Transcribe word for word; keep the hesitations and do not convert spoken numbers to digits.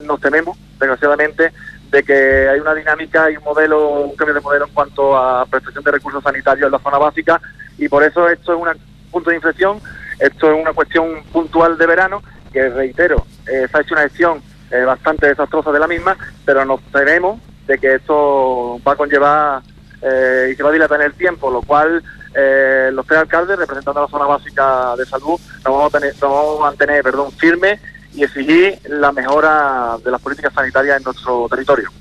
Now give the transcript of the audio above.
nos tememos, desgraciadamente, de que hay una dinámica y un modelo, un cambio de modelo en cuanto a prestación de recursos sanitarios en la zona básica, y por eso esto es un punto de inflexión, esto es una cuestión puntual de verano, que reitero, eh, se ha hecho una gestión eh, bastante desastrosa de la misma, pero nos tememos de que esto va a conllevar eh, y se va a dilatar en el tiempo, lo cual eh, los tres alcaldes, representando a la zona básica de salud, nos vamos a, tener, nos vamos a mantener perdón, firmes y exigir la mejora de las políticas sanitarias en nuestro territorio.